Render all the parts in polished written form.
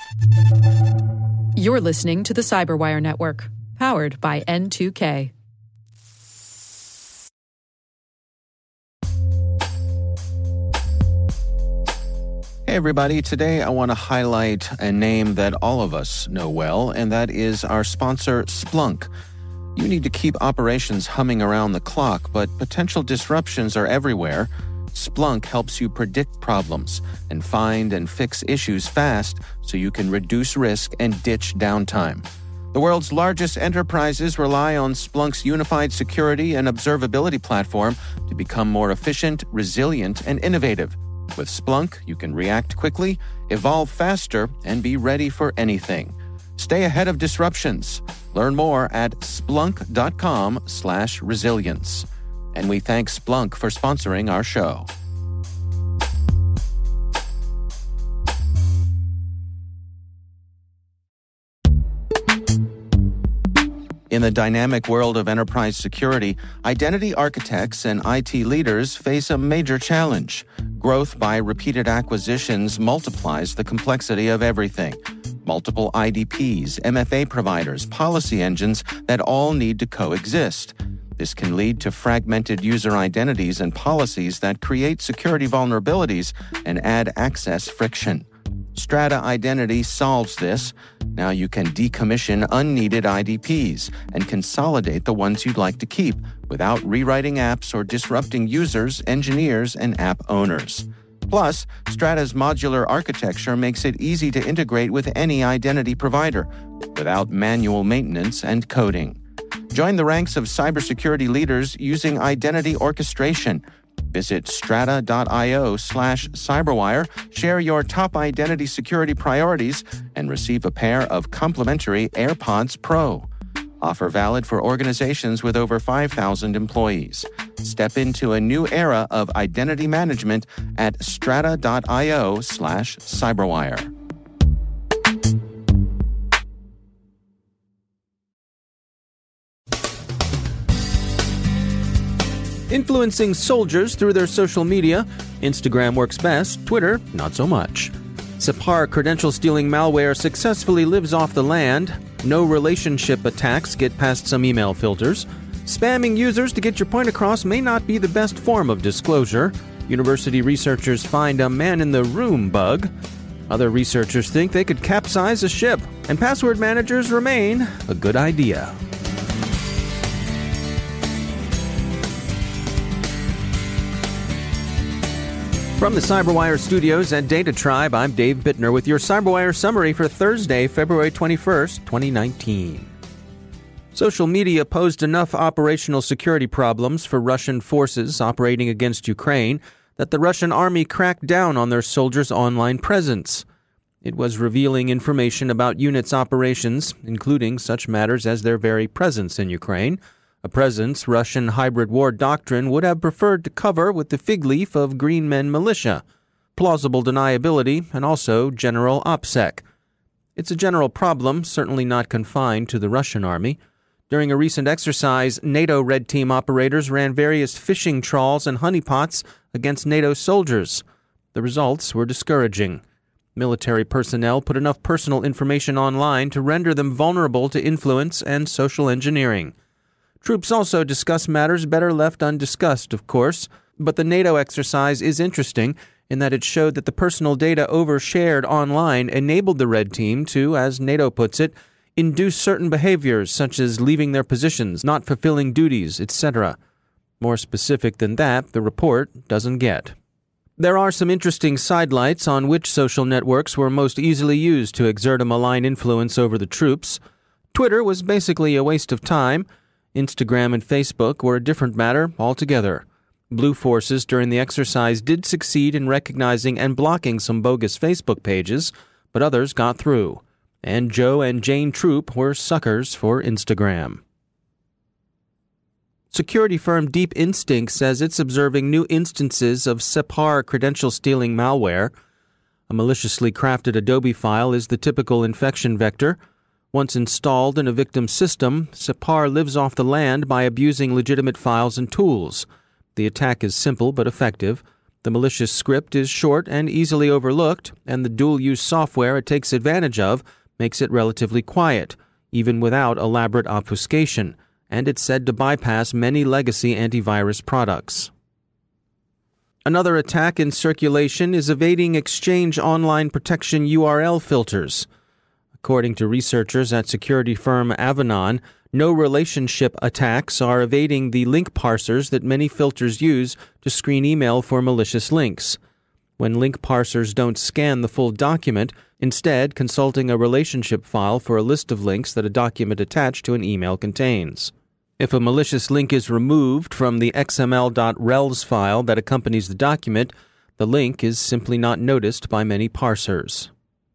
You're listening to the Cyberwire Network, powered by N2K. Hey everybody, today I want to highlight a name that all of us know well, and that is our sponsor, Splunk. You need to keep operations humming around the clock, but potential disruptions are everywhere. Splunk helps you predict problems and find and fix issues fast so you can reduce risk and ditch downtime. The world's largest enterprises rely on Splunk's unified security and observability platform to become more efficient, resilient, and innovative. With Splunk, you can react quickly, evolve faster, and be ready for anything. Stay ahead of disruptions. Learn more at splunk.com/resilience. And we thank Splunk for sponsoring our show. In the dynamic world of enterprise security, identity architects and IT leaders face a major challenge. Growth by repeated acquisitions multiplies the complexity of everything. Multiple IDPs, MFA providers, policy engines that all need to coexist. This can lead to fragmented user identities and policies that create security vulnerabilities and add access friction. Strata Identity solves this. Now you can decommission unneeded IDPs and consolidate the ones you'd like to keep without rewriting apps or disrupting users, engineers, and app owners. Plus, Strata's modular architecture makes it easy to integrate with any identity provider without manual maintenance and coding. Join the ranks of cybersecurity leaders using identity orchestration. Visit strata.io/cyberwire, share your top identity security priorities, and receive a pair of complimentary AirPods Pro. Offer valid for organizations with over 5,000 employees. Step into a new era of identity management at strata.io/cyberwire. Influencing soldiers through their social media, Instagram works best, Twitter not so much. Separ credential-stealing malware successfully lives off the land. No relationship attacks get past some email filters. Spamming users to get your point across may not be the best form of disclosure. University researchers find a man-in-the-room bug. Other researchers think they could capsize a ship. And password managers remain a good idea. From the CyberWire studios at Data Tribe, I'm Dave Bittner with your CyberWire summary for Thursday, February 21st, 2019. Social media posed enough operational security problems for Russian forces operating against Ukraine that the Russian army cracked down on their soldiers' online presence. It was revealing information about units' operations, including such matters as their very presence in Ukraine, a presence Russian hybrid war doctrine would have preferred to cover with the fig leaf of Green Men militia, plausible deniability, and also general OPSEC. It's a general problem, certainly not confined to the Russian army. During a recent exercise, NATO Red Team operators ran various fishing trawls and honeypots against NATO soldiers. The results were discouraging. Military personnel put enough personal information online to render them vulnerable to influence and social engineering. Troops also discuss matters better left undiscussed, of course, but the NATO exercise is interesting in that it showed that the personal data overshared online enabled the Red Team to, as NATO puts it, induce certain behaviors such as leaving their positions, not fulfilling duties, etc. More specific than that, the report doesn't get. There are some interesting sidelights on which social networks were most easily used to exert a malign influence over the troops. Twitter was basically a waste of time. Instagram and Facebook were a different matter altogether. Blue forces during the exercise did succeed in recognizing and blocking some bogus Facebook pages, but others got through. And Joe and Jane Troop were suckers for Instagram. Security firm Deep Instinct says it's observing new instances of Separ credential-stealing malware. A maliciously crafted Adobe file is the typical infection vector. Once installed in a victim's system, Separ lives off the land by abusing legitimate files and tools. The attack is simple but effective. The malicious script is short and easily overlooked, and the dual-use software it takes advantage of makes it relatively quiet, even without elaborate obfuscation, and it's said to bypass many legacy antivirus products. Another attack in circulation is evading Exchange Online Protection URL filters. According to researchers at security firm Avanan, no-relationship attacks are evading the link parsers that many filters use to screen email for malicious links. When link parsers don't scan the full document, instead consulting a relationship file for a list of links that a document attached to an email contains. If a malicious link is removed from the xml.rels file that accompanies the document, the link is simply not noticed by many parsers.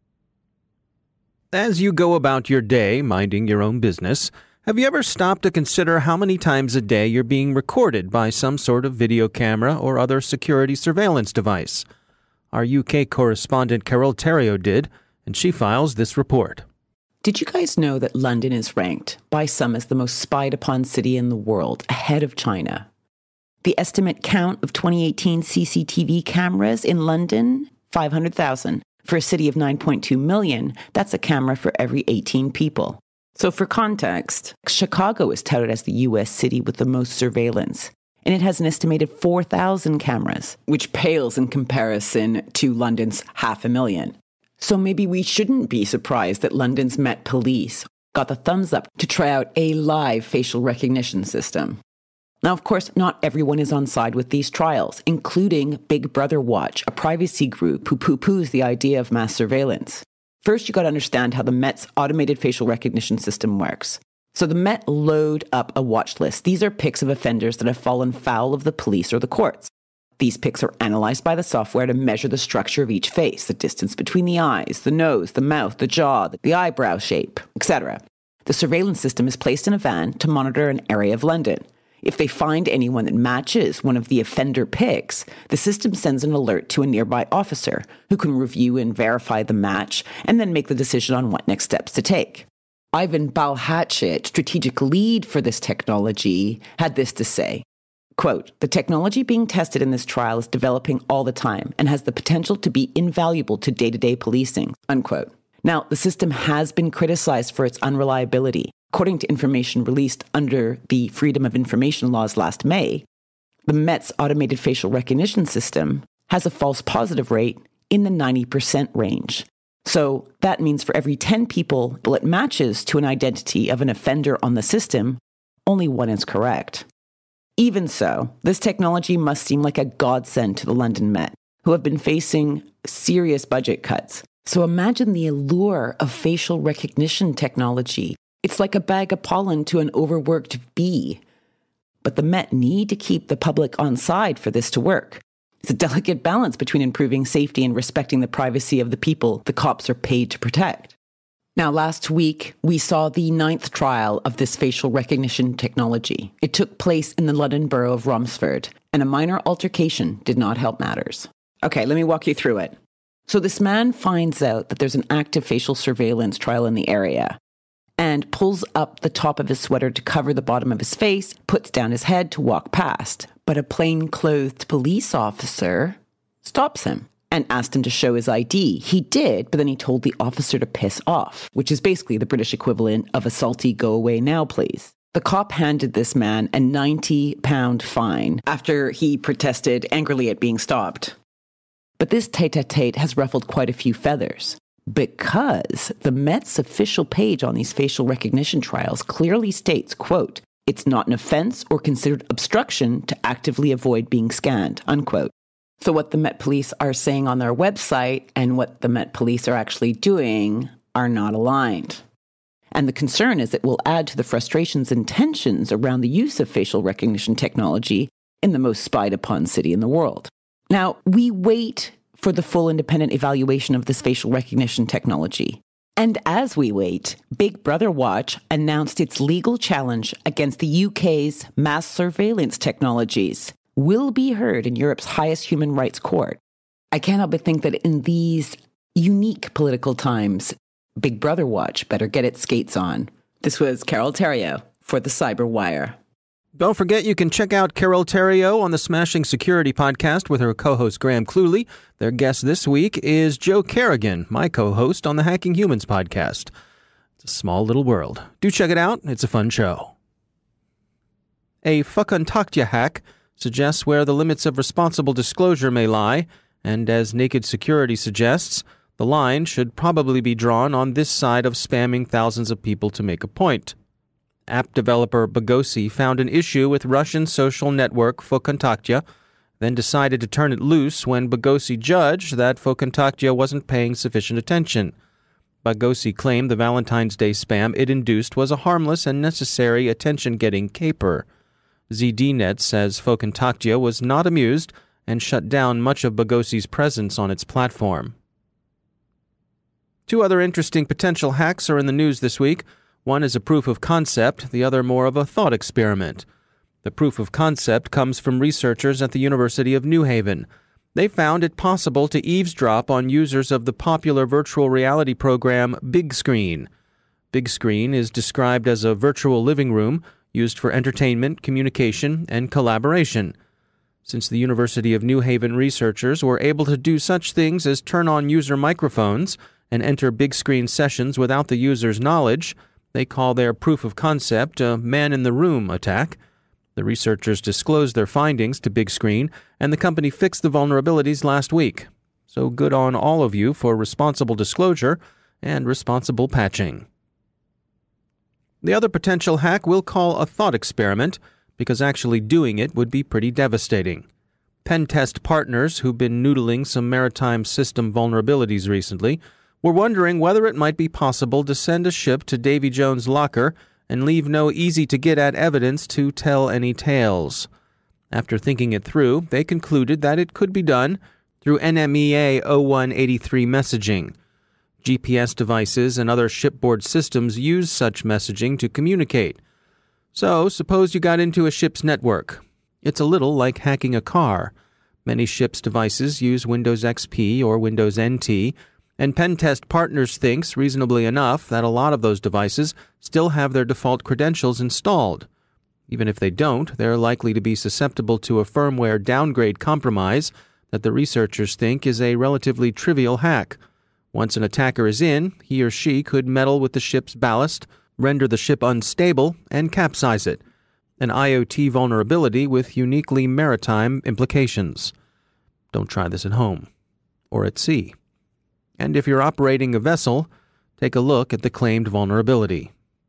As you go about your day, minding your own business, have you ever stopped to consider how many times a day you're being recorded by some sort of video camera or other security surveillance device? Our UK correspondent Carol Theriault did, and she files this report. Did you guys know that London is ranked by some as the most spied upon city in the world, ahead of China? The estimate count of 2018 CCTV cameras in London, 500,000. For a city of 9.2 million, that's a camera for every 18 people. So for context, Chicago is touted as the U.S. city with the most surveillance, and it has an estimated 4,000 cameras, which pales in comparison to London's 500,000. So maybe we shouldn't be surprised that London's Met Police got the thumbs up to try out a live facial recognition system. Now, of course, not everyone is on side with these trials, including Big Brother Watch, a privacy group who poo-poos the idea of mass surveillance. First, you got to understand how the Met's automated facial recognition system works. So the Met load up a watch list. These are pics of offenders that have fallen foul of the police or the courts. These pics are analyzed by the software to measure the structure of each face, the distance between the eyes, the nose, the mouth, the jaw, the eyebrow shape, etc. The surveillance system is placed in a van to monitor an area of London. If they find anyone that matches one of the offender pics, the system sends an alert to a nearby officer who can review and verify the match and then make the decision on what next steps to take. Ivan Balhatchit, strategic lead for this technology, had this to say. Quote, "The technology being tested in this trial is developing all the time and has the potential to be invaluable to day-to-day policing," unquote. Now, the system has been criticized for its unreliability. According to information released under the Freedom of Information laws last May, the Met's automated facial recognition system has a false positive rate in the 90% range. So that means for every 10 people it matches to an identity of an offender on the system, only one is correct. Even so, this technology must seem like a godsend to the London Met, who have been facing serious budget cuts. So imagine the allure of facial recognition technology. It's like a bag of pollen to an overworked bee. But the Met need to keep the public on side for this to work. It's a delicate balance between improving safety and respecting the privacy of the people the cops are paid to protect. Now, last week, we saw the 9th trial of this facial recognition technology. It took place in the London borough of Romsford, and a minor altercation did not help matters. Okay, let me walk you through it. So this man finds out that there's an active facial surveillance trial in the area and pulls up the top of his sweater to cover the bottom of his face, puts down his head to walk past. But a plain-clothed police officer stops him and asked him to show his ID. He did, but then he told the officer to piss off, which is basically the British equivalent of a salty go away now, please. The cop handed this man a £90 fine after he protested angrily at being stopped. But this tete-a-tete has ruffled quite a few feathers, because the Met's official page on these facial recognition trials clearly states, quote, "It's not an offense or considered obstruction to actively avoid being scanned," unquote. So what the Met Police are saying on their website and what the Met Police are actually doing are not aligned. And the concern is it will add to the frustrations and tensions around the use of facial recognition technology in the most spied upon city in the world. Now, we wait for the full independent evaluation of this facial recognition technology. And as we wait, Big Brother Watch announced its legal challenge against the UK's mass surveillance technologies will be heard in Europe's highest human rights court. I can't help but think that in these unique political times, Big Brother Watch better get its skates on. This was Carol Theriault for the Cyberwire. Don't forget you can check out Carol Theriault on the Smashing Security podcast with her co-host Graham Cluley. Their guest this week is Joe Carrigan, my co-host on the Hacking Humans podcast. It's a small little world. Do check it out. It's a fun show. A FoKontakt hack suggests where the limits of responsible disclosure may lie, and as Naked Security suggests, the line should probably be drawn on this side of spamming thousands of people to make a point. App developer Boghosi found an issue with Russian social network FoKontakt, then decided to turn it loose when Boghosi judged that FoKontakt wasn't paying sufficient attention. Boghosi claimed the Valentine's Day spam it induced was a harmless and necessary attention-getting caper. ZDNet says FoKontakt was not amused and shut down much of Boghosi's presence on its platform. Two other interesting potential hacks are in the news this week. One is a proof of concept, the other more of a thought experiment. The proof of concept comes from researchers at the University of New Haven. They found it possible to eavesdrop on users of the popular virtual reality program Big Screen. Big Screen is described as a virtual living room used for entertainment, communication, and collaboration. Since the University of New Haven researchers were able to do such things as turn on user microphones and enter Big Screen sessions without the user's knowledge, they call their proof of concept a man-in-the-room attack. The researchers disclosed their findings to Big Screen, and the company fixed the vulnerabilities last week. So good on all of you for responsible disclosure and responsible patching. The other potential hack we'll call a thought experiment, because actually doing it would be pretty devastating. Pentest partners who've been noodling some maritime system vulnerabilities recently were wondering whether it might be possible to send a ship to Davy Jones' locker and leave no easy-to-get-at evidence to tell any tales. After thinking it through, they concluded that it could be done through NMEA 0183 messaging. GPS devices and other shipboard systems use such messaging to communicate. So, suppose you got into a ship's network. It's a little like hacking a car. Many ships' devices use Windows XP or Windows NT, and Pentest Partners thinks, reasonably enough, that a lot of those devices still have their default credentials installed. Even if they don't, they're likely to be susceptible to a firmware downgrade compromise that the researchers think is a relatively trivial hack. Once an attacker is in, he or she could meddle with the ship's ballast, render the ship unstable, and capsize it. An IoT vulnerability with uniquely maritime implications. Don't try this at home. Or at sea. And if you're operating a vessel, take a look at the claimed vulnerability.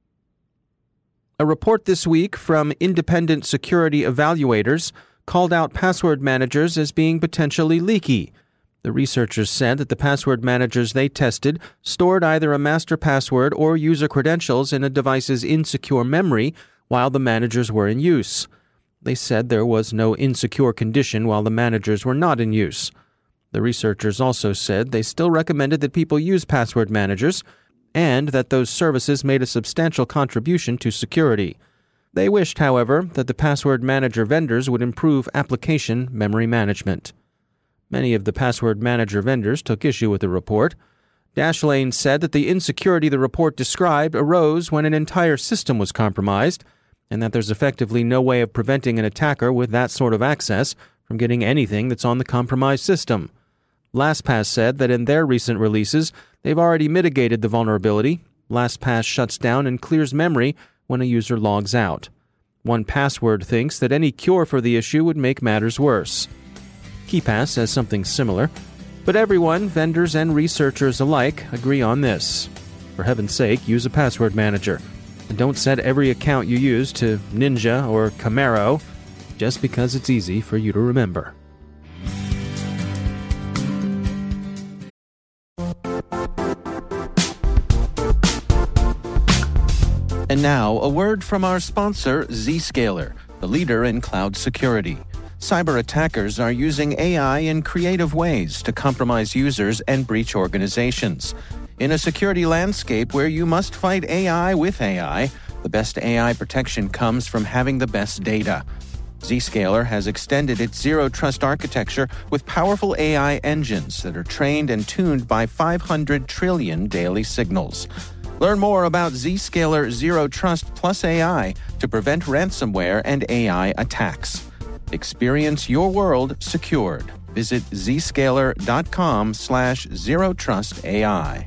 A report this week from independent security evaluators called out password managers as being potentially leaky. The researchers said that the password managers they tested stored either a master password or user credentials in a device's insecure memory while the managers were in use. They said there was no insecure condition while the managers were not in use. The researchers also said they still recommended that people use password managers and that those services made a substantial contribution to security. They wished, however, that the password manager vendors would improve application memory management. Many of the password manager vendors took issue with the report. Dashlane said that the insecurity the report described arose when an entire system was compromised, and that there's effectively no way of preventing an attacker with that sort of access from getting anything that's on the compromised system. LastPass said that in their recent releases, they've already mitigated the vulnerability. LastPass shuts down and clears memory when a user logs out. 1Password thinks that any cure for the issue would make matters worse. KeePass says something similar, but everyone, vendors and researchers alike, agree on this. For heaven's sake, use a password manager. And don't set every account you use to Ninja or Camaro just because it's easy for you to remember. And now, a word from our sponsor, Zscaler, the leader in cloud security. Cyber attackers are using AI in creative ways to compromise users and breach organizations. In a security landscape where you must fight AI with AI, the best AI protection comes from having the best data. Zscaler has extended its zero-trust architecture with powerful AI engines that are trained and tuned by 500 trillion daily signals. Learn more about Zscaler Zero Trust Plus AI to prevent ransomware and AI attacks. Experience your world secured. Visit zscaler.com/zerotrustai.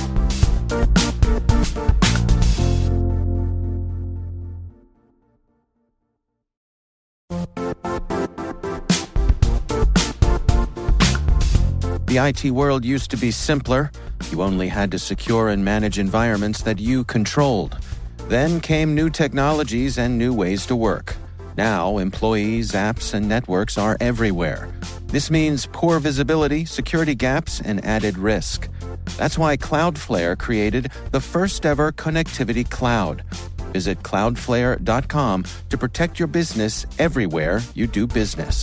The IT world used to be simpler. You only had to secure and manage environments that you controlled. Then came new technologies and new ways to work. Now, employees, apps, and networks are everywhere. This means poor visibility, security gaps, and added risk. That's why Cloudflare created the first-ever connectivity cloud. Visit cloudflare.com to protect your business everywhere you do business.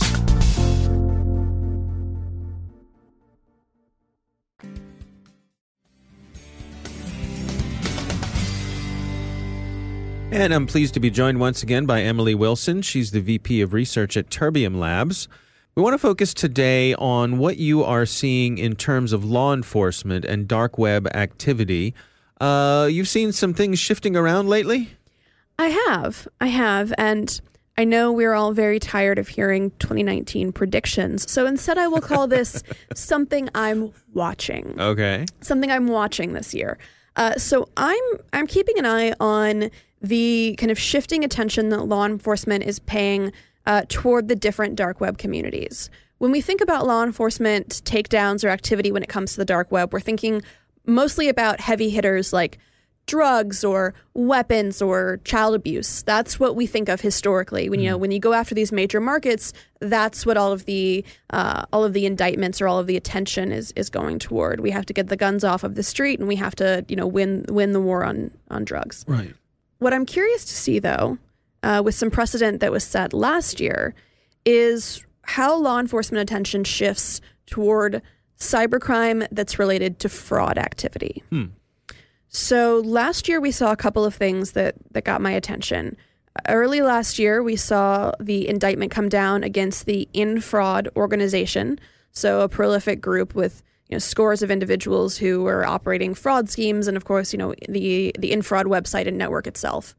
And I'm pleased to be joined once again by Emily Wilson. She's the VP of Research at Terbium Labs. We want to focus today on what you are seeing in terms of law enforcement and dark web activity. You've seen some things shifting around lately? I have. And I know we're all very tired of hearing 2019 predictions. So instead, I will call this something I'm watching. Okay. Something I'm watching this year. So I'm keeping an eye on the kind of shifting attention that law enforcement is paying toward the different dark web communities. When we think about law enforcement takedowns or activity when it comes to the dark web, we're thinking mostly about heavy hitters like drugs or weapons or child abuse. That's what we think of historically. When you go after these major markets, that's what all of the indictments or all of the attention is going toward. We have to get the guns off of the street, and we have to win the war on drugs. Right. What I'm curious to see, though, with some precedent that was set last year, is how law enforcement attention shifts toward cybercrime that's related to fraud activity. So last year, we saw a couple of things that got my attention. Early last year, we saw the indictment come down against the InFraud organization, so a prolific group with scores of individuals who were operating fraud schemes, and of course, the InFraud website and network itself.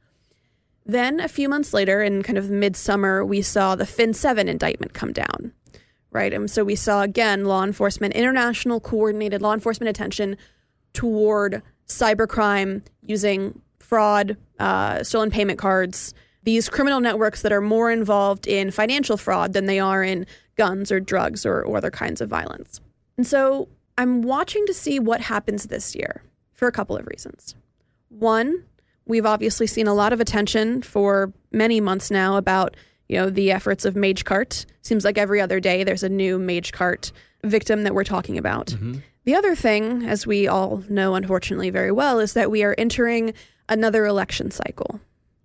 Then a few months later, in kind of midsummer, we saw the Fin7 indictment come down, right? And so we saw, again, international coordinated law enforcement attention toward cybercrime using fraud, stolen payment cards, these criminal networks that are more involved in financial fraud than they are in guns or drugs or other kinds of violence. And so I'm watching to see what happens this year for a couple of reasons. One, we've obviously seen a lot of attention for many months now about, the efforts of MageCart. Seems like every other day there's a new MageCart victim that we're talking about. Mm-hmm. The other thing, as we all know, unfortunately, very well, is that we are entering another election cycle.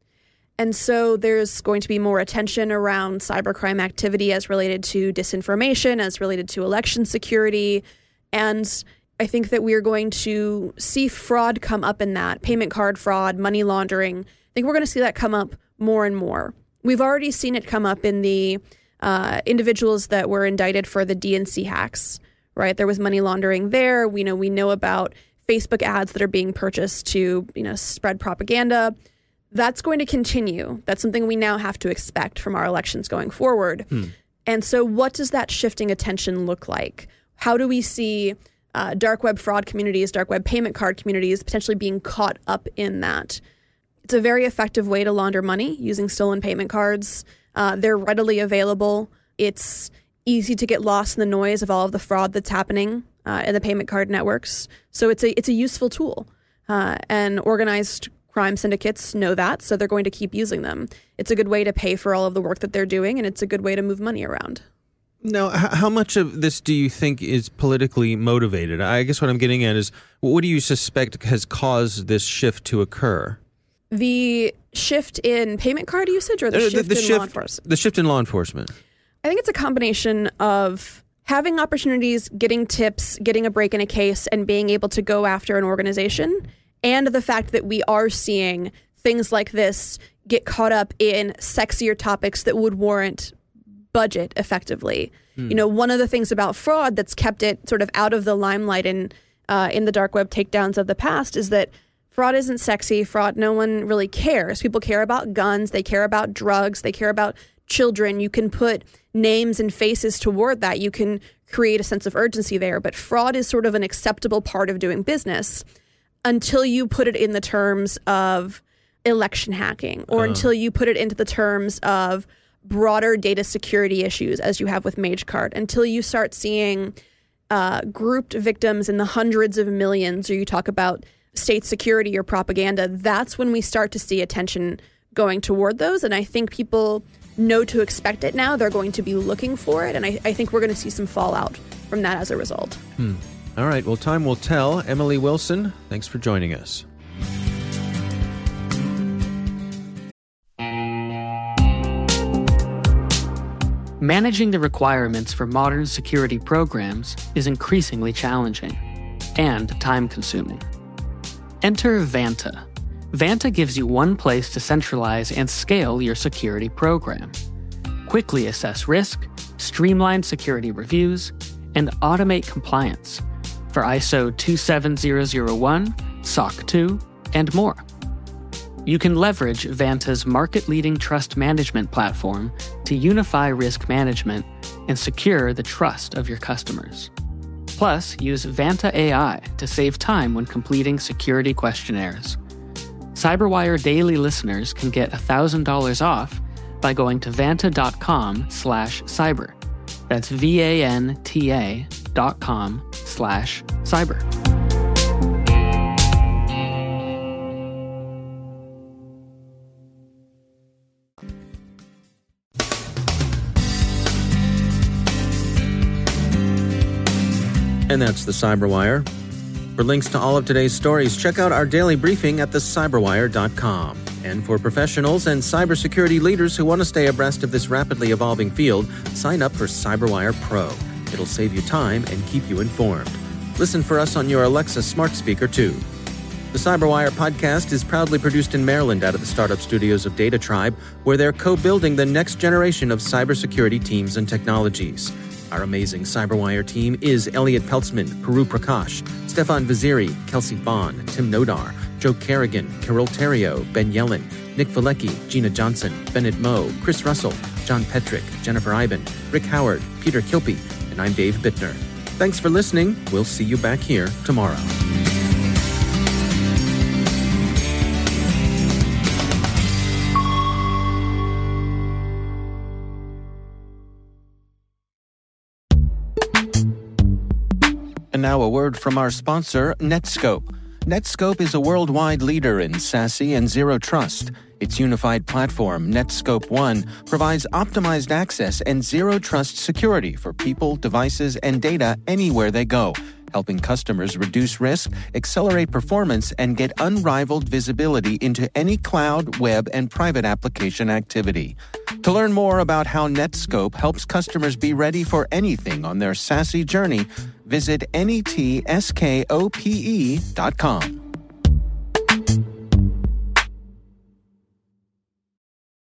And so there's going to be more attention around cybercrime activity as related to disinformation, as related to election security. And I think that we're going to see fraud come up in that, payment card fraud, money laundering. I think we're going to see that come up more and more. We've already seen it come up in the individuals that were indicted for the DNC hacks, right? There was money laundering there. We know about Facebook ads that are being purchased to, spread propaganda. That's going to continue. That's something we now have to expect from our elections going forward. And so what does that shifting attention look like? How do we see dark web fraud communities, dark web payment card communities potentially being caught up in that? It's a very effective way to launder money using stolen payment cards. They're readily available. It's easy to get lost in the noise of all of the fraud that's happening in the payment card networks. So it's a useful tool. And organized crime syndicates know that, so they're going to keep using them. It's a good way to pay for all of the work that they're doing, and it's a good way to move money around. Now, how much of this do you think is politically motivated? I guess what I'm getting at is, what do you suspect has caused this shift to occur? The shift in payment card usage or the shift in law enforcement? The shift in law enforcement. I think it's a combination of having opportunities, getting tips, getting a break in a case, and being able to go after an organization, and the fact that we are seeing things like this get caught up in sexier topics that would warrant budget effectively. One of the things about fraud that's kept it sort of out of the limelight in the dark web takedowns of the past is that fraud isn't sexy. Fraud, no one really cares. People care about guns. They care about drugs. They care about children. You can put names and faces toward that. You can create a sense of urgency there. But fraud is sort of an acceptable part of doing business until you put it in the terms of election hacking, or until you put it into the terms of broader data security issues, as you have with MageCart, until you start seeing grouped victims in the hundreds of millions, or you talk about state security or propaganda. That's when we start to see attention going toward those. And I think people know to expect it now. They're going to be looking for it. And I think we're going to see some fallout from that as a result. All right. Well, time will tell. Emily Wilson, thanks for joining us. Managing the requirements for modern security programs is increasingly challenging and time-consuming. Enter Vanta. Vanta gives you one place to centralize and scale your security program. Quickly assess risk, streamline security reviews, and automate compliance for ISO 27001, SOC 2, and more. You can leverage Vanta's market-leading trust management platform to unify risk management and secure the trust of your customers. Plus, use Vanta AI to save time when completing security questionnaires. CyberWire Daily listeners can get $1,000 off by going to vanta.com/cyber. That's VANTA.com/cyber. And that's the CyberWire. For links to all of today's stories, check out our daily briefing at thecyberwire.com. And for professionals and cybersecurity leaders who want to stay abreast of this rapidly evolving field, sign up for CyberWire Pro. It'll save you time and keep you informed. Listen for us on your Alexa smart speaker, too. The CyberWire podcast is proudly produced in Maryland out of the startup studios of Data Tribe, where they're co-building the next generation of cybersecurity teams and technologies. Our amazing CyberWire team is Elliot Peltzman, Puru Prakash, Stefan Vaziri, Kelsey Bond, Tim Nodar, Joe Kerrigan, Carol Terrio, Ben Yellen, Nick Valecki, Gina Johnson, Bennett Moe, Chris Russell, John Petrick, Jennifer Iben, Rick Howard, Peter Kilpie, and I'm Dave Bittner. Thanks for listening. We'll see you back here tomorrow. And now a word from our sponsor, Netskope. Netskope is a worldwide leader in SASE and Zero Trust. Its unified platform, Netskope One, provides optimized access and Zero Trust security for people, devices, and data anywhere they go, helping customers reduce risk, accelerate performance, and get unrivaled visibility into any cloud, web, and private application activity. To learn more about how Netskope helps customers be ready for anything on their SASE journey, visit netskope.com.